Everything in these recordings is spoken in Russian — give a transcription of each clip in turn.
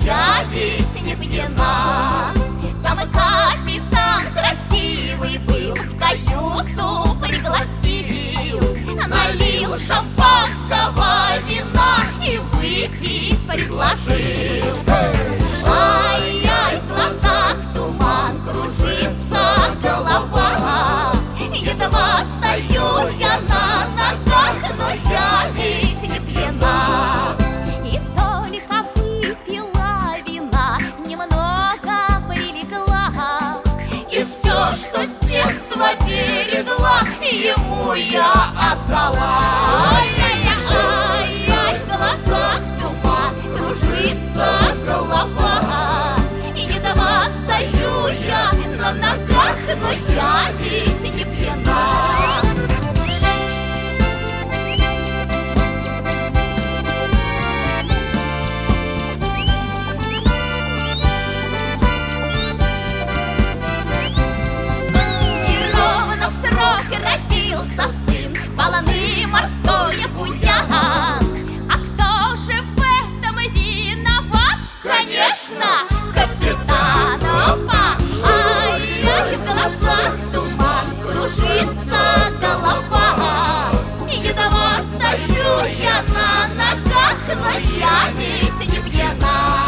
я ведь не пьяна. Там и капитан красивый был, в каюту пригласил, налил шампанского вина и выпить предложил. Ай-яй, в глазах туман, кружится голова. Едва стою я на ногах, но я ведь не пьяна. И только выпила вина, немного прилегла, и все, что с детства берегла, ему я отдала. Ай-яй-яй, в глазах туман, кружится голова. И едва стою я на ногах, но я ведь не пьяна. Родился сын, волны морское буян. А кто же в этом виноват? Конечно, капитан. Опа! Ай-яй, в глазах туман, кружится голова. Едва стою я на ногах, но я ведь не пьяна.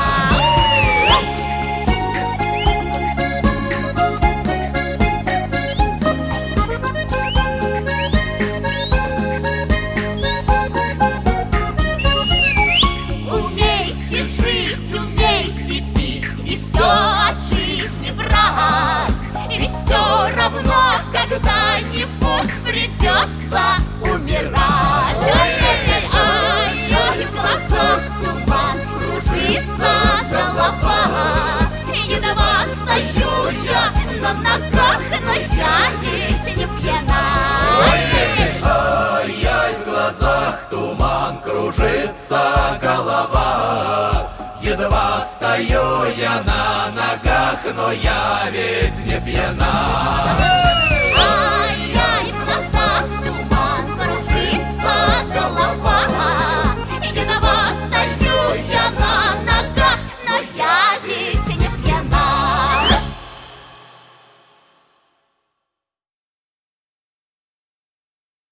Умейте пить и все от жизни брать, ведь все равно когда-нибудь придется умирать. Ай-яй-яй, в глазах туман, кружится голова. Едва стою я на ногах, но я ведь не пьяна. Ай-яй, в глазах туман, кружится голова. Едва стою я на ногах, но я ведь не пьяна.